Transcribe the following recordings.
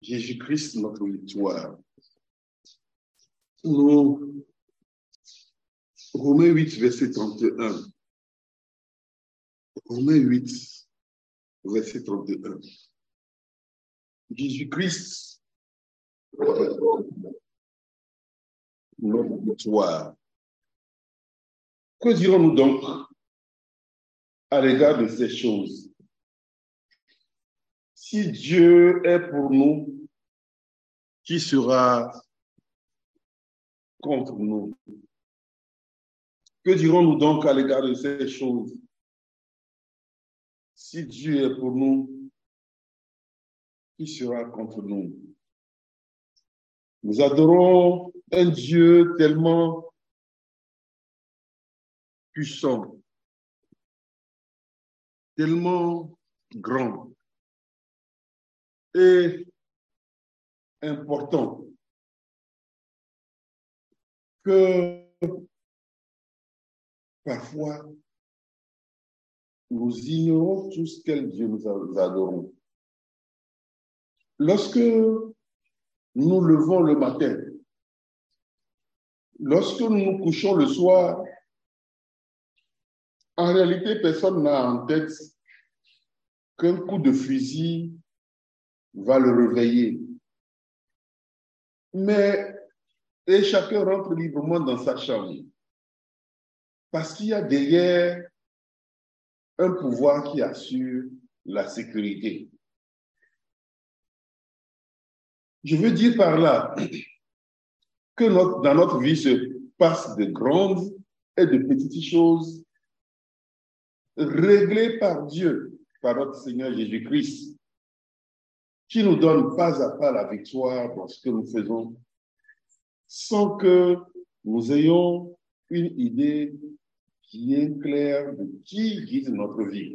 Jésus-Christ, notre victoire. Nous, Romains 8, verset 31. Romains 8, verset 31. Jésus-Christ, notre victoire. Que dirons-nous donc à l'égard de ces choses? Si Dieu est pour nous, qui sera contre nous? Que dirons-nous donc à l'égard de ces choses? Si Dieu est pour nous, qui sera contre nous? Nous adorons un Dieu tellement puissant, tellement grand et important que parfois nous ignorons tous quel Dieu nous adorons. Lorsque nous levons le matin, lorsque nous nous couchons le soir, en réalité, personne n'a en tête qu'un coup de fusil va le réveiller. Et chacun rentre librement dans sa chambre. Parce qu'il y a derrière un pouvoir qui assure la sécurité. Je veux dire par là que dans notre vie se passe de grandes et de petites choses réglées par Dieu, par notre Seigneur Jésus-Christ, qui nous donne pas à pas la victoire dans ce que nous faisons, sans que nous ayons une idée qui est claire de qui guide notre vie.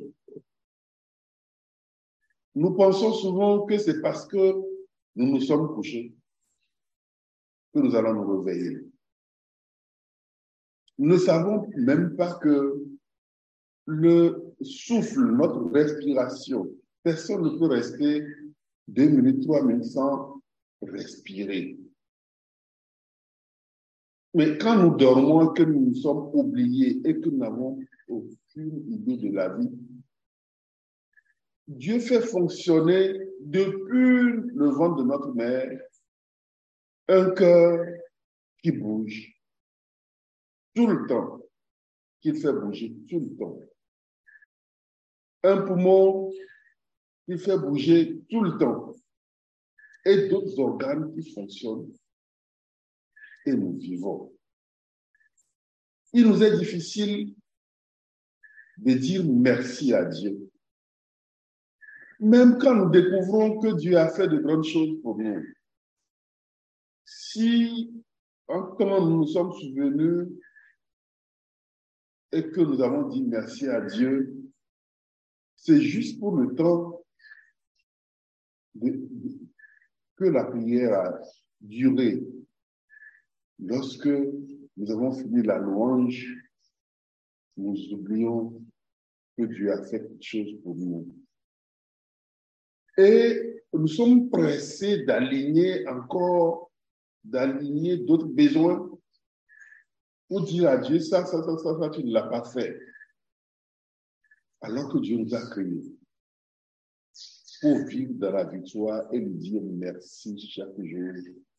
Nous pensons souvent que c'est parce que nous nous sommes couchés que nous allons nous réveiller. Nous ne savons même pas que le souffle, notre respiration, personne ne peut rester 2 minutes, 3 minutes sans respirer. Mais quand nous dormons, que nous nous sommes oubliés et que nous n'avons aucune idée de la vie, Dieu fait fonctionner depuis le ventre de notre mère un cœur qui bouge tout le temps, qu'il fait bouger tout le temps. Un poumon qui fait bouger tout le temps. Et d'autres organes qui fonctionnent. Et nous vivons. Il nous est difficile de dire merci à Dieu. Même quand nous découvrons que Dieu a fait de grandes choses pour nous. Si, en temps, nous nous sommes souvenus et que nous avons dit merci à Dieu, c'est juste pour le temps que la prière a duré. Lorsque nous avons fini la louange, nous oublions que Dieu a fait quelque chose pour nous. Et nous sommes pressés d'aligner d'autres besoins pour dire à Dieu, ça, tu ne l'as pas fait. Alors que Dieu nous a créés pour vivre dans la victoire et lui dire merci chaque jour.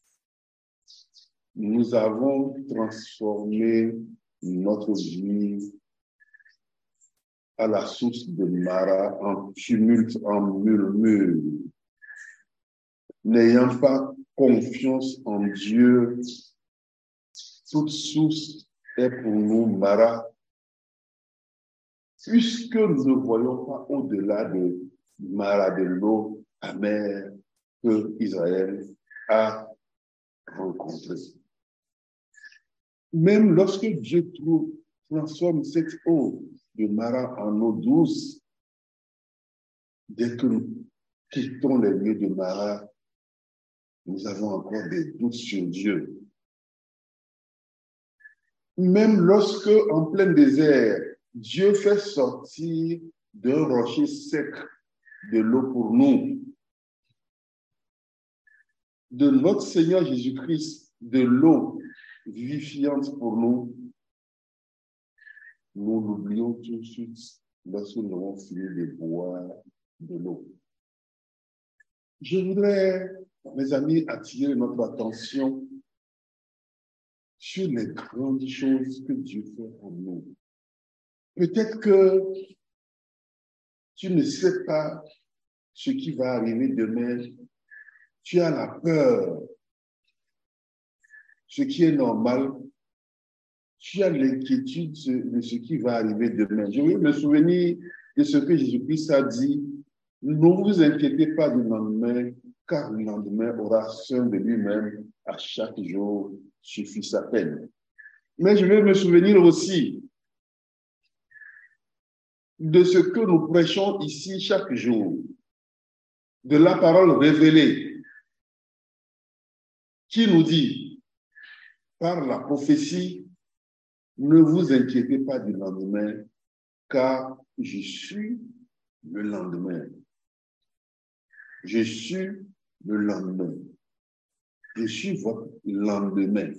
Nous avons transformé notre vie à la source de Mara en tumulte, en murmure. N'ayant pas confiance en Dieu, toute source est pour nous Mara, puisque nous ne voyons pas au-delà de Mara, de l'eau amère que Israël a rencontrée. Même lorsque Dieu transforme cette eau de Mara en eau douce, dès que nous quittons les lieux de Mara, nous avons encore des doutes sur Dieu. Même lorsque, en plein désert, Dieu fait sortir d'un rocher sec de l'eau pour nous, de notre Seigneur Jésus-Christ, de l'eau vivifiante pour nous, nous l'oublions tout de suite lorsque nous avons fini de boire de l'eau. Je voudrais, mes amis, attirer notre attention sur les grandes choses que Dieu fait pour nous. Peut-être que tu ne sais pas ce qui va arriver demain. Tu as la peur, ce qui est normal. Tu as l'inquiétude de ce qui va arriver demain. Je veux me souvenir de ce que Jésus-Christ a dit. Ne vous inquiétez pas du lendemain, car le lendemain aura soin de lui-même. À chaque jour suffit sa peine. Mais je veux me souvenir aussi de ce que nous prêchons ici chaque jour, de la parole révélée, qui nous dit, par la prophétie, ne vous inquiétez pas du lendemain, car je suis le lendemain. Je suis le lendemain. Je suis votre lendemain.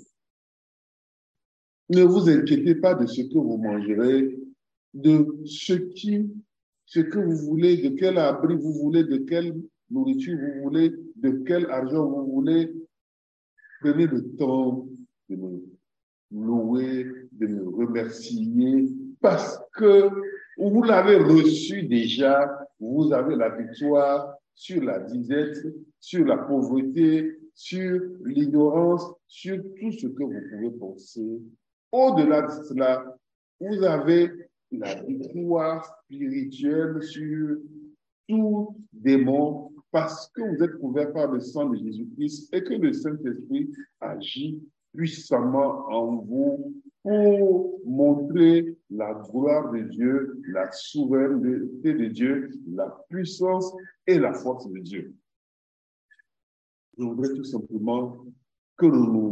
Ne vous inquiétez pas de ce que vous mangerez, de ce que vous voulez, de quel abri vous voulez, de quelle nourriture vous voulez, de quel argent vous voulez. Prenez le temps de me louer, de me remercier, parce que vous l'avez reçu déjà, vous avez la victoire sur la disette, sur la pauvreté, sur l'ignorance, sur tout ce que vous pouvez penser. Au-delà de cela, vous avez la victoire spirituelle sur tout démon parce que vous êtes couverts par le sang de Jésus-Christ et que le Saint-Esprit agit puissamment en vous pour montrer la gloire de Dieu, la souveraineté de Dieu, la puissance et la force de Dieu. Je voudrais tout simplement que nous nous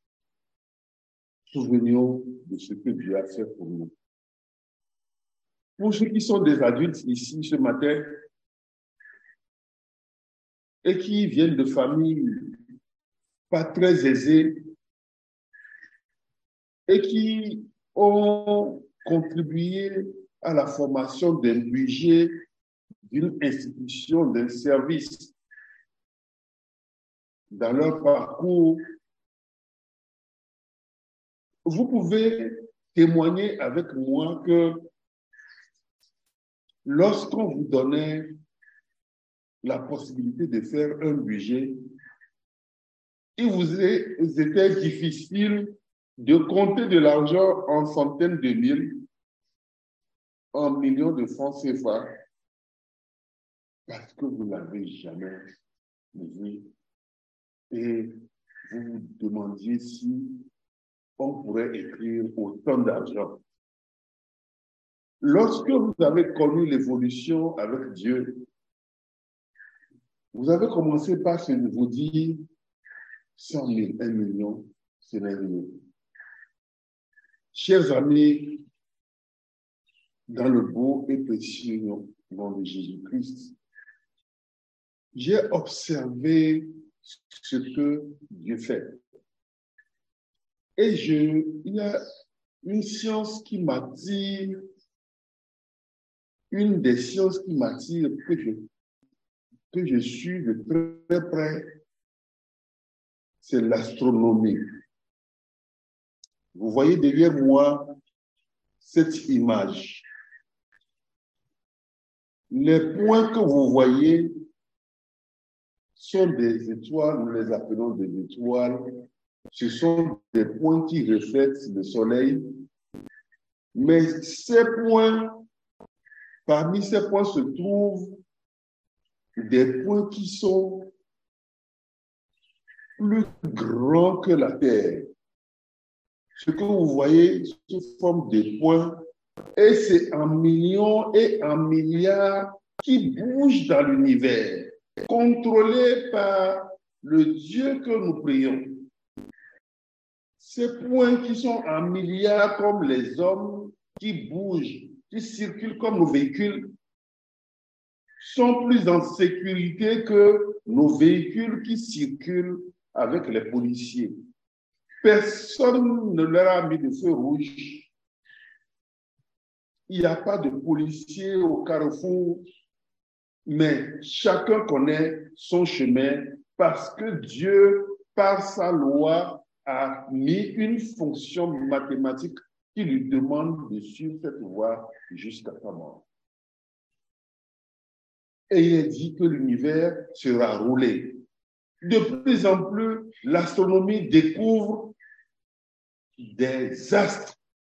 souvenions de ce que Dieu a fait pour nous. Pour ceux qui sont des adultes ici ce matin et qui viennent de familles pas très aisées et qui ont contribué à la formation d'un budget, d'une institution, d'un service dans leur parcours, vous pouvez témoigner avec moi que lorsqu'on vous donnait la possibilité de faire un budget, il vous était difficile de compter de l'argent en centaines de mille, en millions de francs CFA, parce que vous ne l'avez jamais vu. Et vous vous demandiez si on pourrait écrire autant d'argent. Lorsque vous avez connu l'évolution avec Dieu, vous avez commencé par vous dire 100 000, 1 million, c'est rien. Chers amis, dans le beau et précieux nom de Jésus-Christ, j'ai observé ce que Dieu fait. Et il y a une science qui m'attire, une des sciences qui m'attire, que je suis de très près, c'est l'astronomie. Vous voyez derrière moi cette image. Les points que vous voyez sont des étoiles, nous les appelons des étoiles. Ce sont des points qui reflètent le soleil. Mais ces points, parmi ces points se trouvent des points qui sont plus grands que la Terre. Ce que vous voyez sous forme de points, et c'est en millions et en milliards qui bougent dans l'univers, contrôlés par le Dieu que nous prions. Ces points qui sont en milliards comme les hommes qui bougent, qui circulent comme nos véhicules, sont plus en sécurité que nos véhicules qui circulent avec les policiers. Personne ne leur a mis de feu rouge. Il n'y a pas de policiers au carrefour, mais chacun connaît son chemin parce que Dieu, par sa loi, a mis une fonction mathématique qui lui demande de suivre cette voie jusqu'à sa mort. Et il est dit que l'univers sera roulé. De plus en plus, l'astronomie découvre des astres.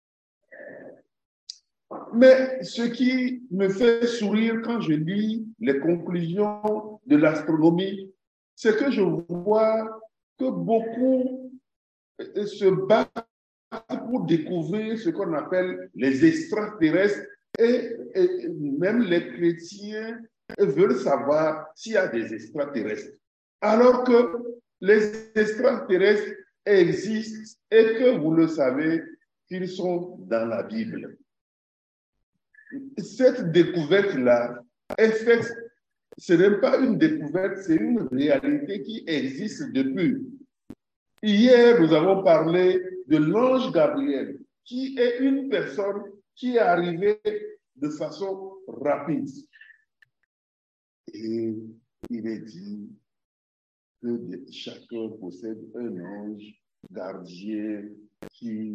Mais ce qui me fait sourire quand je lis les conclusions de l'astronomie, c'est que je vois que beaucoup se battent pour découvrir ce qu'on appelle les extraterrestres et même les chrétiens veulent savoir s'il y a des extraterrestres. Alors que les extraterrestres existent et que vous le savez, qu'ils sont dans la Bible. Cette découverte-là est faite, ce n'est pas une découverte, c'est une réalité qui existe depuis. Hier, nous avons parlé de l'ange Gabriel, qui est une personne qui est arrivée de façon rapide. Et il est dit que chacun possède un ange gardien qui...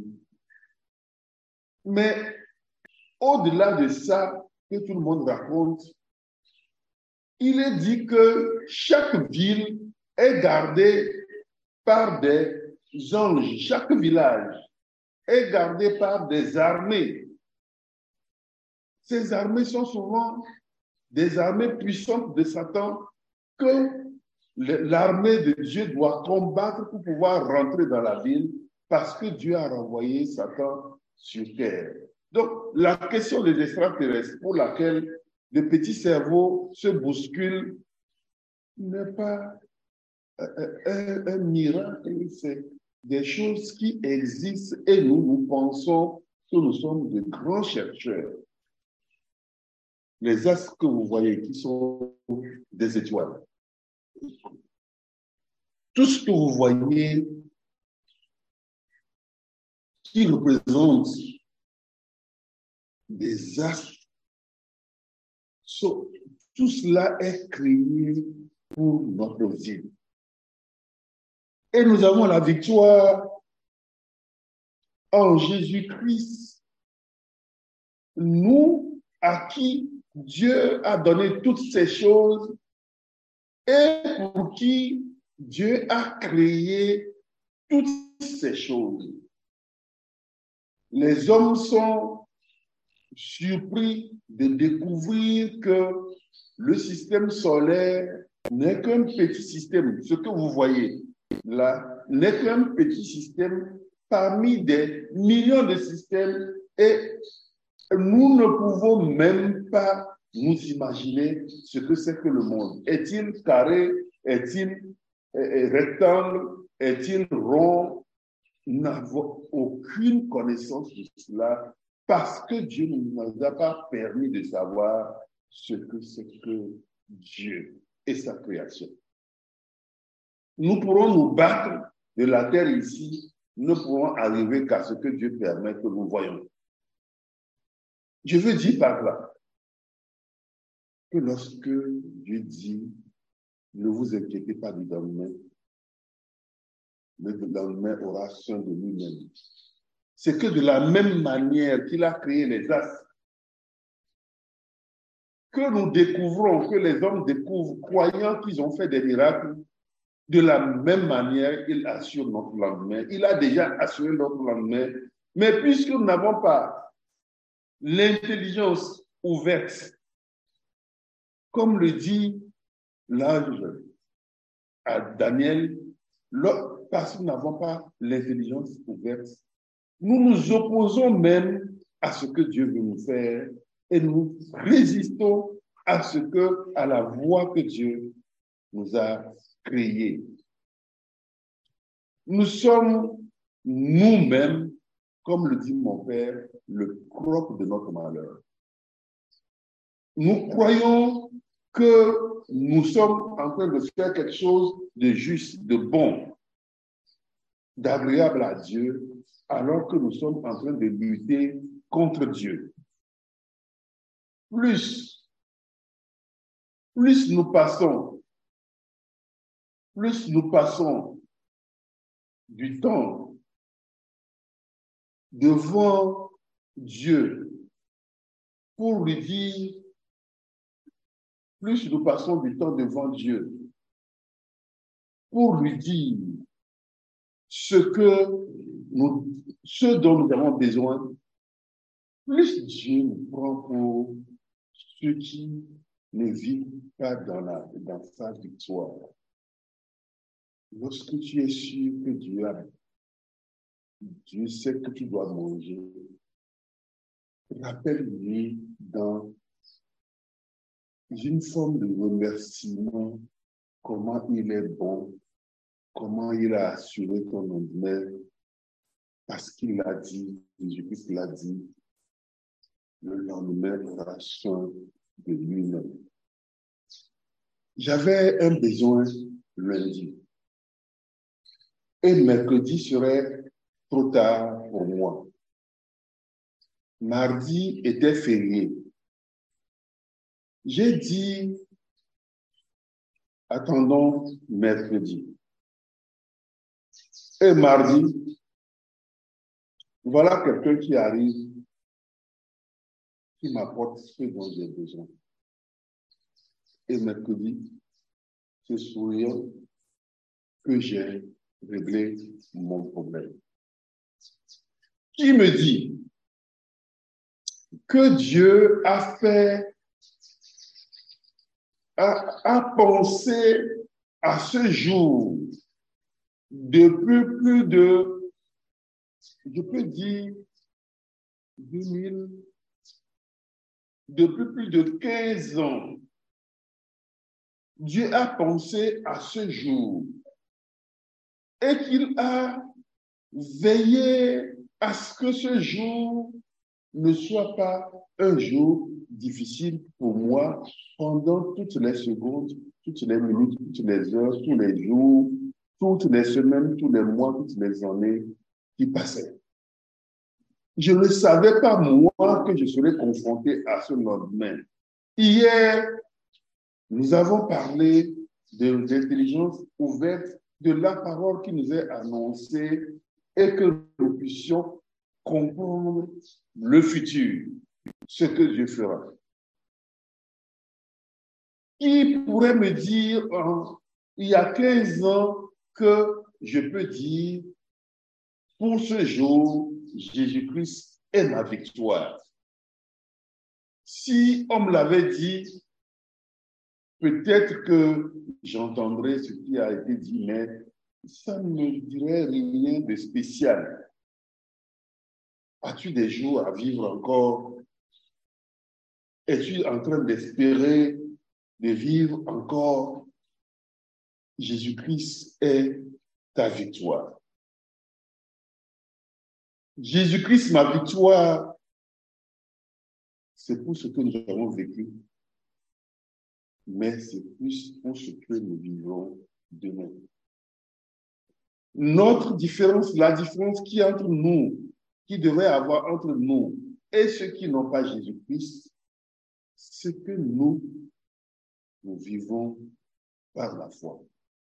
Mais au-delà de ça, que tout le monde raconte, il est dit que chaque ville est gardée par des anges. Chaque village est gardé par des armées. Ces armées sont souvent des armées puissantes de Satan que l'armée de Dieu doit combattre pour pouvoir rentrer dans la ville parce que Dieu a renvoyé Satan sur terre. Donc, la question des extraterrestres pour laquelle le petit cerveau se bouscule n'est pas un miracle, c'est des choses qui existent et nous pensons que nous sommes de grands chercheurs. Les astres que vous voyez qui sont des étoiles, tout ce que vous voyez qui représente des astres, tout cela est créé pour notre vie. Et nous avons la victoire en Jésus-Christ, nous à qui Dieu a donné toutes ces choses et pour qui Dieu a créé toutes ces choses. Les hommes sont surpris de découvrir que le système solaire n'est qu'un petit système. Ce que vous voyez là n'est qu'un petit système parmi des millions de systèmes et nous ne pouvons même pas nous imaginer ce que c'est que le monde. Est-il carré? Est-il rectangle? Est-il rond? Nous n'avons aucune connaissance de cela parce que Dieu ne nous a pas permis de savoir ce que c'est que Dieu et sa création. Nous pourrons nous battre de la terre ici, nous ne pourrons arriver qu'à ce que Dieu permet que nous voyons. Je veux dire par là que lorsque Dieu dit ne vous inquiétez pas du lendemain, le lendemain aura soin de lui-même. C'est que de la même manière qu'il a créé les astres, que nous découvrons, que les hommes découvrent, croyant qu'ils ont fait des miracles, de la même manière, il assure notre lendemain. Il a déjà assuré notre lendemain. Mais puisque nous n'avons pas l'intelligence ouverte, comme le dit l'ange à Daniel, parce que nous n'avons pas l'intelligence ouverte, nous nous opposons même à ce que Dieu veut nous faire et nous résistons à la voie que Dieu nous a créée. Nous sommes nous-mêmes, comme le dit mon père, le propre de notre malheur. Nous croyons que nous sommes en train de faire quelque chose de juste, de bon, d'agréable à Dieu, alors que nous sommes en train de lutter contre Dieu. Plus nous passons du temps devant Dieu pour lui dire, plus nous passons du temps devant Dieu pour lui dire ce dont nous avons besoin, plus Dieu nous prend pour ceux qui ne vivent pas dans sa victoire. Lorsque tu es sûr que Dieu sait que tu dois manger, rappelle-lui dans une forme de remerciement comment il est bon, comment il a assuré ton honneur, parce qu'il l'a dit, Jésus-Christ l'a dit, le lendemain fera soin de lui-même. J'avais un besoin lundi. Et mercredi serait trop tard pour moi. Mardi était férié. J'ai dit, attendons mercredi. Et mardi, voilà quelqu'un qui arrive, qui m'apporte ce dont j'ai besoin. Et mercredi, c'est souriant que j'ai réglé mon problème. Qui me dit que Dieu a pensé à ce jour depuis plus de, je peux dire, depuis plus de 15 ans. Dieu a pensé à ce jour et qu'il a veillé à ce que ce jour ne soit pas un jour difficile pour moi pendant toutes les secondes, toutes les minutes, toutes les heures, tous les jours, toutes les semaines, tous les mois, toutes les années qui passaient. Je ne savais pas, moi, que je serais confronté à ce lendemain. Hier, nous avons parlé de l'intelligence ouverte, de la parole qui nous est annoncée et que nous puissions comprendre le futur, ce que Dieu fera. Qui pourrait me dire, il y a 15 ans, que je peux dire, pour ce jour, Jésus-Christ est ma victoire. Si on me l'avait dit, peut-être que j'entendrais ce qui a été dit, mais ça ne me dirait rien de spécial. As-tu des jours à vivre encore? Es-tu en train d'espérer de vivre encore? Jésus-Christ est ta victoire. Jésus-Christ, ma victoire, c'est pour ce que nous avons vécu, mais c'est plus pour ce que nous vivons demain. Notre différence, la différence qui est entre nous, qui devrait avoir entre nous et ceux qui n'ont pas Jésus-Christ, c'est que nous vivons par la foi.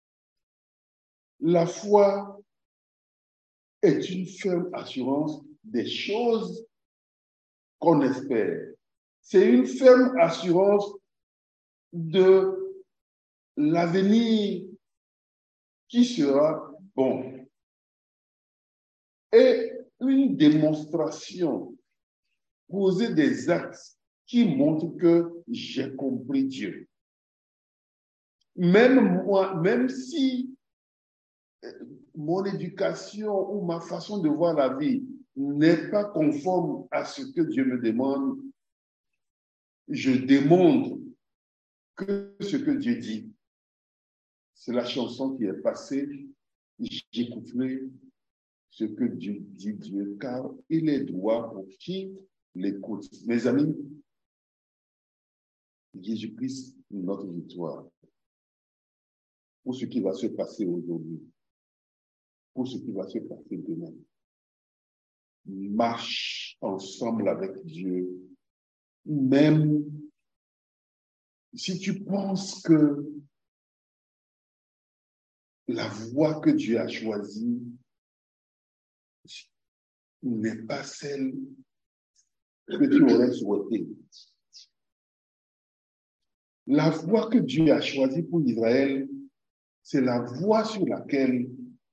La foi est une ferme assurance des choses qu'on espère. C'est une ferme assurance de l'avenir qui sera bon. Et une démonstration, poser des actes qui montrent que j'ai compris Dieu. Même moi, même si mon éducation ou ma façon de voir la vie n'est pas conforme à ce que Dieu me demande, je démontre que ce que Dieu dit. C'est la chanson qui est passée. J'écouterai ce que Dieu dit, Dieu, car il est droit pour qui l'écoute. Mes amis, Jésus-Christ, notre victoire. Pour ce qui va se passer aujourd'hui, pour ce qui va se passer demain. Marche ensemble avec Dieu, même si tu penses que la voie que Dieu a choisie n'est pas celle que tu aurais souhaité. La voie que Dieu a choisie pour Israël, c'est la voie sur laquelle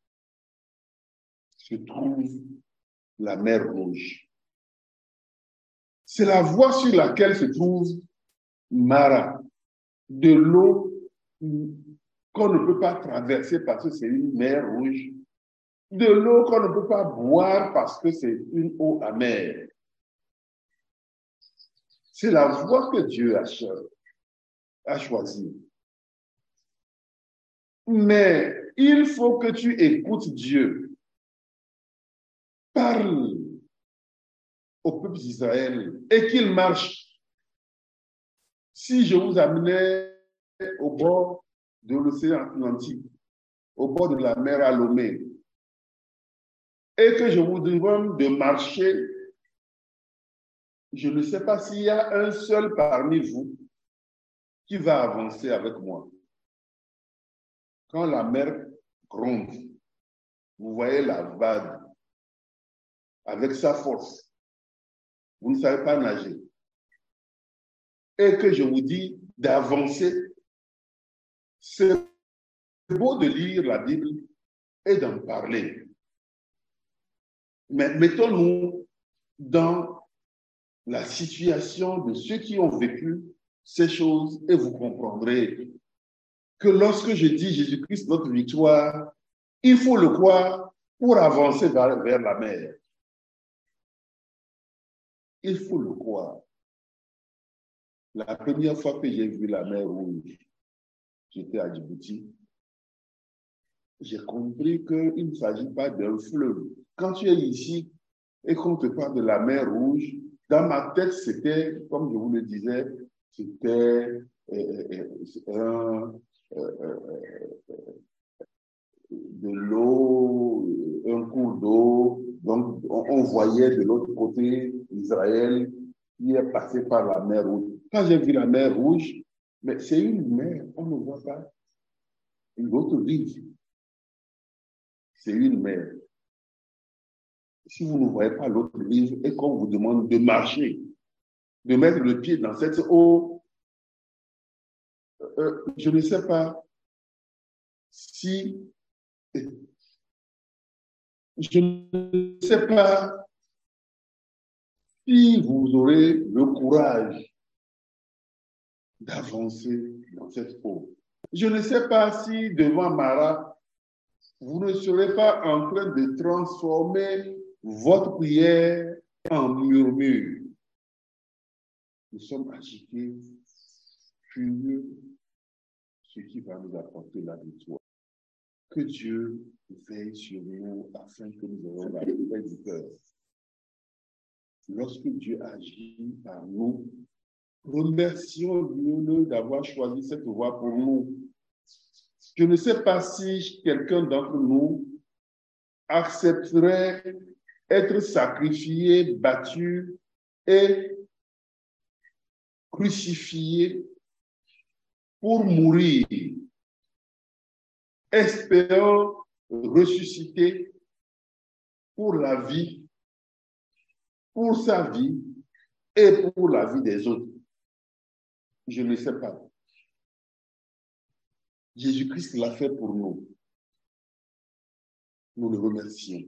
se trouve la mer Rouge. C'est la voie sur laquelle se trouve Mara, de l'eau qu'on ne peut pas traverser parce que c'est une mer rouge, de l'eau qu'on ne peut pas boire parce que c'est une eau amère. C'est la voie que Dieu a choisie. Mais il faut que tu écoutes Dieu. Parle au peuple d'Israël et qu'il marche. Si je vous amenais au bord de l'océan Atlantique, au bord de la mer Alomé, et que je vous demande de marcher, je ne sais pas s'il y a un seul parmi vous qui va avancer avec moi. Quand la mer gronde, vous voyez la vague avec sa force. Vous ne savez pas nager. Et que je vous dis d'avancer, c'est beau de lire la Bible et d'en parler. Mais mettons-nous dans la situation de ceux qui ont vécu ces choses et vous comprendrez que lorsque je dis Jésus-Christ, notre victoire, il faut le croire pour avancer vers la mer. Il faut le croire. La première fois que j'ai vu la mer Rouge, j'étais à Djibouti, j'ai compris qu'il ne s'agit pas d'un fleuve. Quand tu es ici et qu'on te parle de la mer Rouge, dans ma tête, c'était, comme je vous le disais, c'était de l'eau, un cours d'eau. Donc, on voyait de l'autre côté Israël qui est passé par la mer Rouge. Quand j'ai vu la mer Rouge, mais c'est une mer, on ne voit pas une autre rive. C'est une mer. Si vous ne voyez pas l'autre rive et qu'on vous demande de marcher, de mettre le pied dans cette eau, je ne sais pas si je ne sais pas si vous aurez le courage d'avancer dans cette eau. Je ne sais pas si devant Mara, vous ne serez pas en train de transformer votre prière en murmure. Nous sommes agités, furieux, ce qui va nous apporter la victoire. Que Dieu veille sur nous afin que nous ayons la paix du cœur. Lorsque Dieu agit par nous, remercions-le d'avoir choisi cette voie pour nous. Je ne sais pas si quelqu'un d'entre nous accepterait être sacrifié, battu et crucifié pour mourir, espérant ressusciter pour la vie, pour sa vie et pour la vie des autres. Je ne sais pas. Jésus-Christ l'a fait pour nous. Nous le remercions.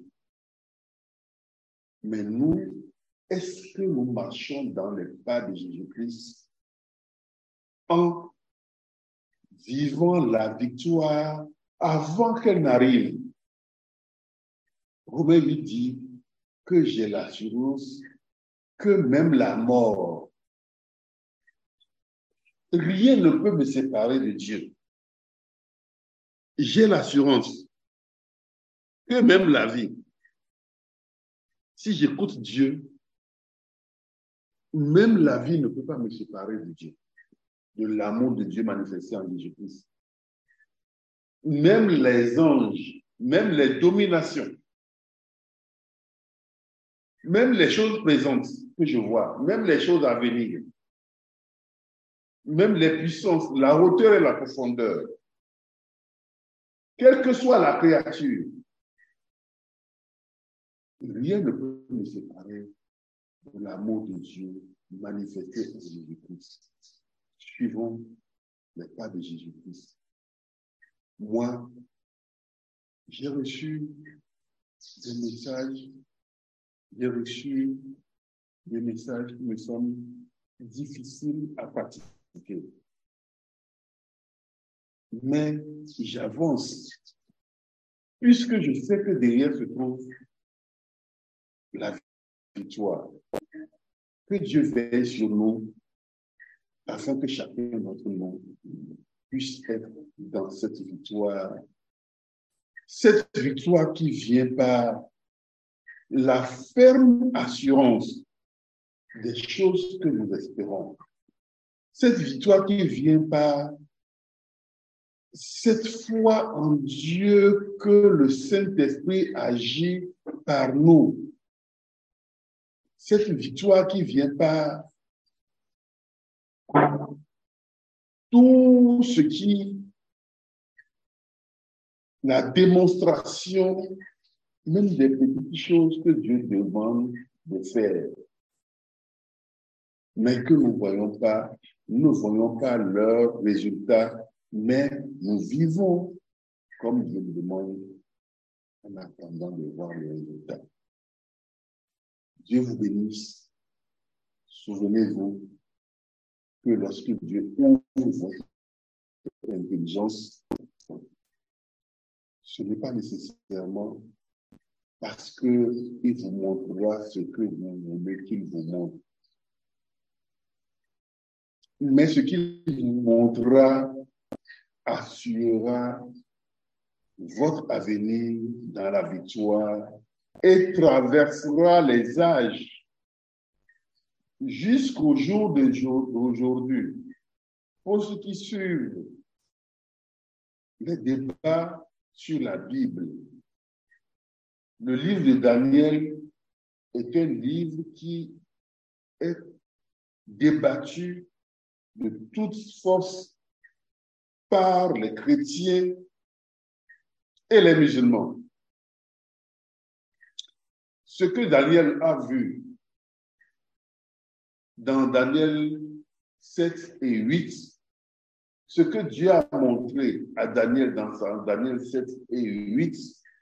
Mais nous, est-ce que nous marchons dans les pas de Jésus-Christ en vivant la victoire avant qu'elle n'arrive? Romains lui dit que j'ai l'assurance que même la mort, rien ne peut me séparer de Dieu. J'ai l'assurance que même la vie, si j'écoute Dieu, même la vie ne peut pas me séparer de Dieu. de l'amour de Dieu manifesté en Jésus-Christ. Même les anges, même les dominations, même les choses présentes que je vois, même les choses à venir, même les puissances, la hauteur et la profondeur, quelle que soit la créature, rien ne peut nous séparer de l'amour de Dieu manifesté en Jésus-Christ. Suivons les pas de Jésus-Christ. Moi, j'ai reçu des messages qui me semblent difficiles à pratiquer. Mais j'avance, puisque je sais que derrière se trouve la victoire. Que Dieu veille sur nous afin que chacun d'entre nous puisse être dans cette victoire. Cette victoire qui vient par la ferme assurance des choses que nous espérons. Cette victoire qui vient par cette foi en Dieu que le Saint-Esprit agit par nous. Cette victoire qui vient par tout ce qui, la démonstration, même des petites choses que Dieu demande de faire, mais que nous ne voyons pas leurs résultats, mais nous vivons comme Dieu nous demande en attendant de voir les résultats. Dieu vous bénisse. Souvenez-vous que lorsque Dieu ouvre votre intelligence, ce n'est pas nécessairement parce qu'il vous montrera ce que vous voulez qu'il vous montre. Mais ce qu'il vous montrera assurera votre avenir dans la victoire et traversera les âges jusqu'au jour d'aujourd'hui. Pour ceux qui suivent les débats sur la Bible, le livre de Daniel est un livre qui est débattu de toute force par les chrétiens et les musulmans. Ce que Daniel a vu dans Daniel 7 et 8, ce que Dieu a montré à Daniel dans Daniel 7 et 8,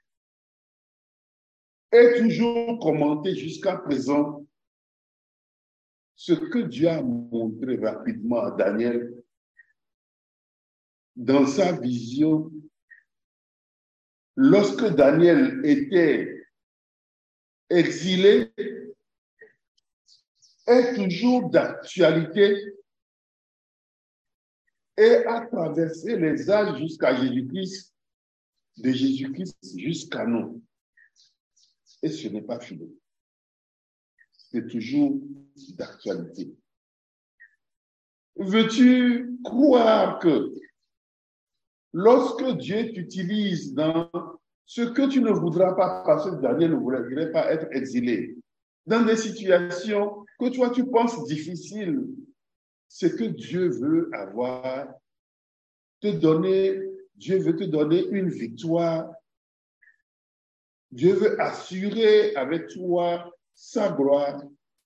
est toujours commenté jusqu'à présent. Ce que Dieu a montré rapidement à Daniel dans sa vision, lorsque Daniel était exilé, est toujours d'actualité et a traversé les âges jusqu'à Jésus-Christ, de Jésus-Christ jusqu'à nous. Et ce n'est pas fini. C'est toujours d'actualité. Veux-tu croire que lorsque Dieu t'utilise dans ce que tu ne voudras pas, parce que Daniel ne voudrait pas être exilé, dans des situations que toi tu penses difficiles, ce que Dieu veut avoir, Dieu veut te donner une victoire. Dieu veut assurer avec toi sa gloire.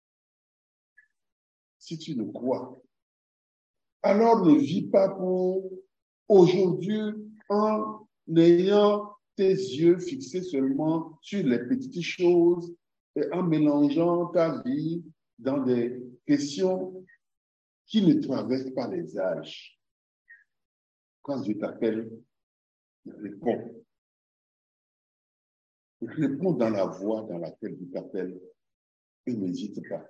Si tu le crois, alors ne vis pas pour aujourd'hui en ayant tes yeux fixés seulement sur les petites choses et en mélangeant ta vie dans des questions qui ne traversent pas les âges. Quand Dieu t'appelle, réponds. Réponds dans la voie dans laquelle Dieu t'appelle et n'hésite pas.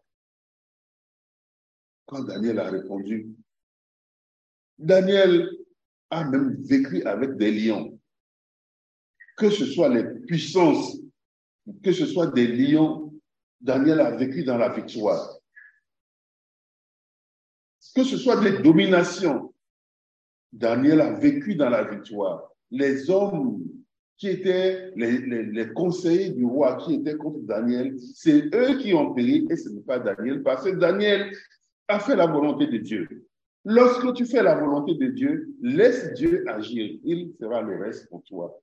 Quand Daniel a répondu, Daniel a même vécu avec des lions. Que ce soit les puissances, que ce soit des lions, Daniel a vécu dans la victoire. que ce soit des dominations, Daniel a vécu dans la victoire. Les hommes qui étaient les conseillers du roi qui étaient contre Daniel, c'est eux qui ont péri et ce n'est pas Daniel, parce que Daniel a fait la volonté de Dieu. Lorsque tu fais la volonté de Dieu, laisse Dieu agir. Il fera le reste pour toi.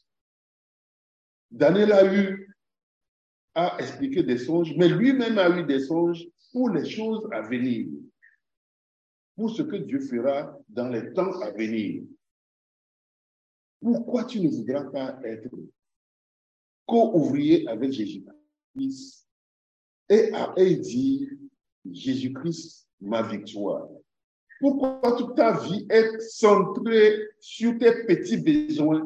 Daniel a expliqué des songes, mais lui-même a eu des songes pour les choses à venir, pour ce que Dieu fera dans les temps à venir. Pourquoi tu ne voudras pas être co-ouvrier avec Jésus-Christ et dire Jésus-Christ, ma victoire? Pourquoi toute ta vie est centrée sur tes petits besoins?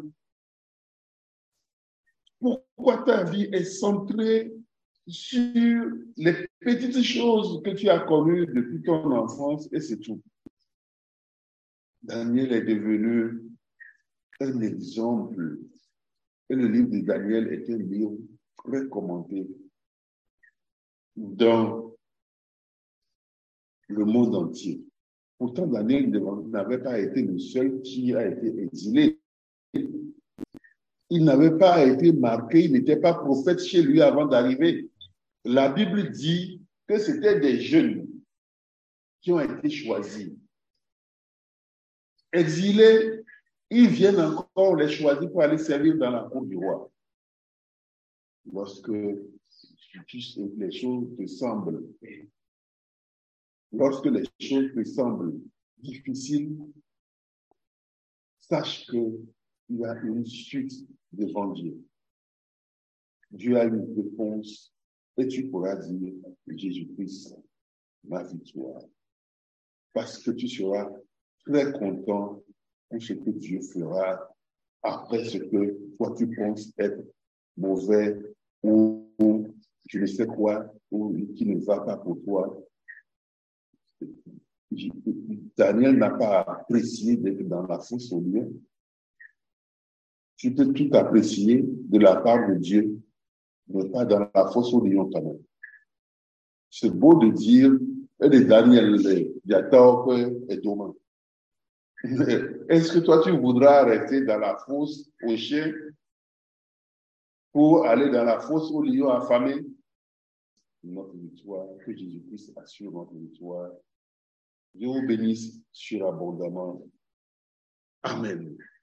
Pourquoi ta vie est centrée sur les petites choses que tu as connues depuis ton enfance et c'est tout? Daniel est devenu un exemple. Et le livre de Daniel est un livre très commenté dans le monde entier. Pourtant, Daniel n'avait pas été le seul qui a été exilé. Il n'avait pas été marqué, il n'était pas prophète chez lui avant d'arriver. La Bible dit que c'était des jeunes qui ont été choisis. Exilés, ils viennent encore les choisir pour aller servir dans la cour du roi. Lorsque les choses te semblent, lorsque les choses te semblent difficiles, sache qu'il y a une suite devant Dieu. Dieu a une réponse et tu pourras dire Jésus-Christ, ma victoire. Parce que tu seras très content pour ce que Dieu fera après ce que toi tu penses être mauvais ou je ne sais quoi, ou qui ne va pas pour toi. Daniel n'a pas apprécié d'être dans la fosse au lion. Tu peux tout apprécier de la part de Dieu, mais pas dans la fosse au lion quand même. C'est beau de dire, et de Daniel, il y a tort et dommage. Est-ce que toi, tu voudras rester dans la fosse au chien pour aller dans la fosse au lion affamé? Notre victoire, que Jésus-Christ assure notre victoire. Dieu vous bénisse surabondamment. Amen.